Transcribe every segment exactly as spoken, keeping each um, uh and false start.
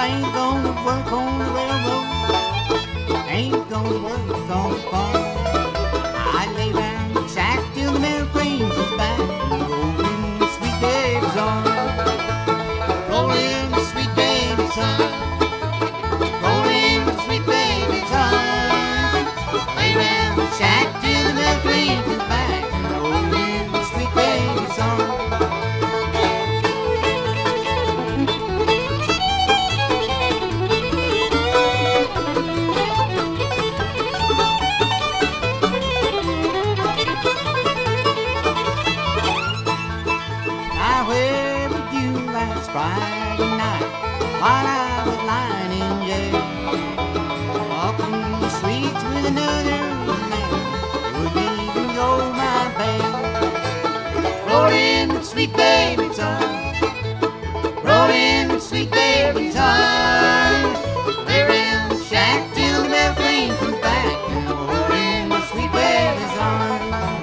I ain't gonna work on the railroad, ain't gonna work on the farm. I lay round and shack till the mail train comes back and roll in the sweet baby's arms. Roll in the sweet baby's arms. Roll in the sweet baby's arms. Lay round and shack till the mail train comes back and roll in the sweet baby's arms. Friday night, while I was lying in jail, walking the streets with another man, wouldn't even roll my bail. Roll in the sweet baby's arms, roll in the sweet baby's arms. Lay around the shack till the mail train comes back and roll in the sweet baby's arms.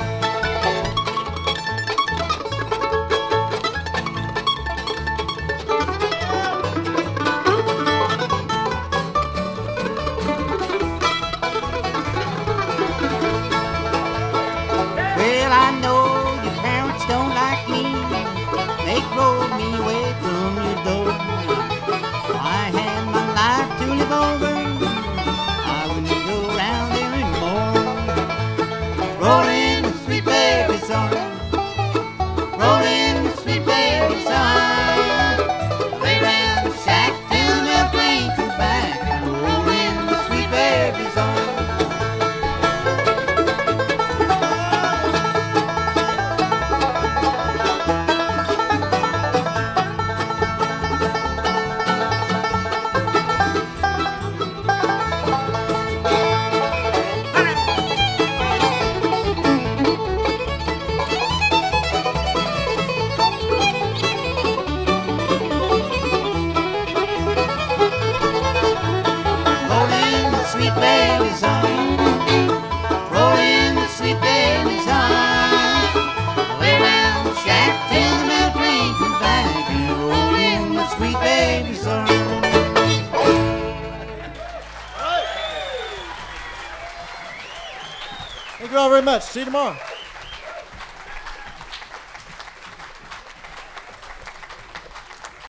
Well, I know your parents don't like me. They drove me away from your door. If I had my life to live over, I wouldn't go around there anymore. Roll in the sweet baby's arms, roll in the sweet baby's arms. Lay round the shack till the mail train comes back and roll in the sweet baby's arms. Sweet baby's arms, roll in the sweet baby's arms. Lay round the shack till the mail train comes back and roll in the sweet baby's arms. Thank you all very much. See you tomorrow.